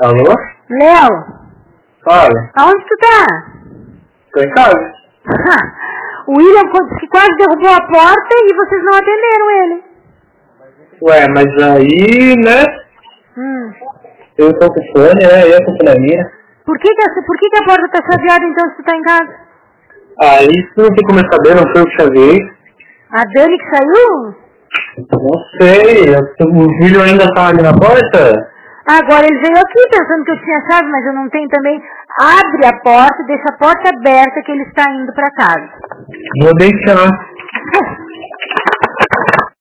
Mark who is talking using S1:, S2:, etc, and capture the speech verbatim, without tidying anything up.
S1: Alô?
S2: Léo?
S1: Fala.
S2: Aonde tu tá?
S1: Tô em casa.
S2: O William quase derrubou a porta e vocês não atenderam ele.
S1: Ué, mas aí, né?
S2: Hum.
S1: Eu tô com fone, né? Eu tô com a minha.
S2: Por que que, a, por que que a porta tá chaveada então se tu tá em casa?
S1: Ah, isso não tem como eu saber, não foi eu que chavei.
S2: A Dani que saiu?
S1: Não sei, eu, o filho ainda tá ali na porta?
S2: Agora ele veio aqui pensando que eu tinha chave, mas eu não tenho também. Abre a porta, deixa a porta aberta que ele está indo pra casa.
S1: Vou deixar.